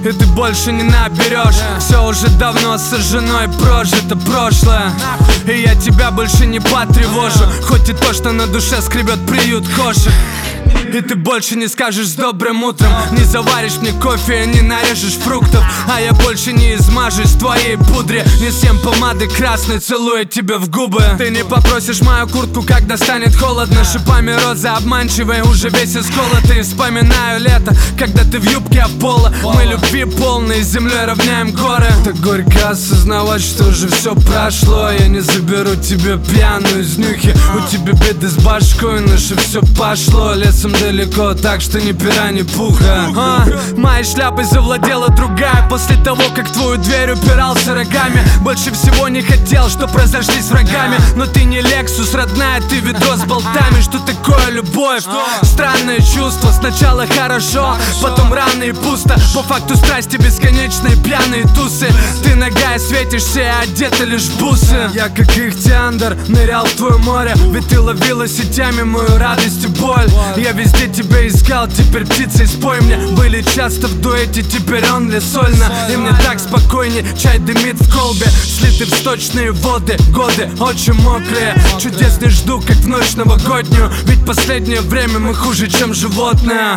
и ты больше не наберешь. Все уже давно сожжено и прожито прошлое, и я тебя больше не потревожу. Хоть и то, что на душе скребет приют кошек. И ты больше не скажешь с добрым утром, не заваришь мне кофе, не нарежешь фруктов. А я больше не измажусь в твоей пудре, не съем помады красной, целуя тебя в губы. Ты не попросишь мою куртку, когда станет холодно. Шипами розы обманчивые, уже весь исколотый. Вспоминаю лето, когда ты в юбке опола. Мы любви полные, с землей равняем горы. Так горько осознавать, что уже все прошло. Я не заберу тебя пьяную из нюхи. У тебя беды с башкой, наше все пошло. Лесом далеко, так что ни пера, ни пуха. Моей шляпой завладела другая. После того, как твою дверь упирался рогами. Больше всего не хотел, чтоб разошлись врагами. Но ты не Лексус, родная, ты ведро с болтами. Что такое любовь? Странное чувство. Сначала хорошо, потом рано и пусто. По факту страсти бесконечные пьяные тусы. Ты ногая светишься и одета лишь в бусы. Я как ихтиандр нырял в твое море, ведь ты ловила сетями мою радость и боль. Я везде тебя искал, теперь птицей спой мне. Были часто в дуэте, теперь он ли сольно. И мне так спокойней, чай дымит в колбе. Слиты в сточные воды, годы очень мокрые. Чудесный жду, как в ночь новогоднюю. Ведь последнее время мы хуже, чем животные.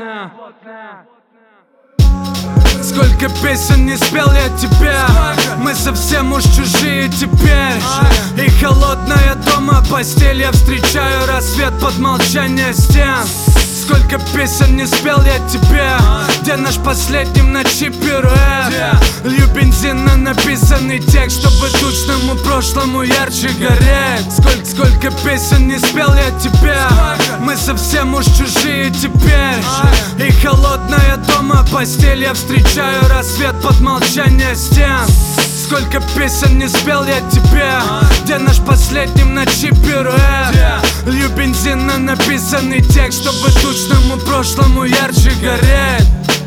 Сколько песен не спел я тебе, мы совсем уж чужие теперь. И холодная дома постель, я встречаю рассвет под молчание стен. Сколько песен не спел я тебе, где наш последний в ночи пируэт. Лью бензин на написанный текст, чтобы тучному прошлому ярче гореть. Сколько песен не спел я тебе, мы совсем уж чужие теперь. И холодная дома постель, я встречаю рассвет под молчание стен. Сколько песен не спел я тебе, где наш последний в ночи пируэт. Лью бензин на написанный текст, чтобы тучному прошлому ярче гореть.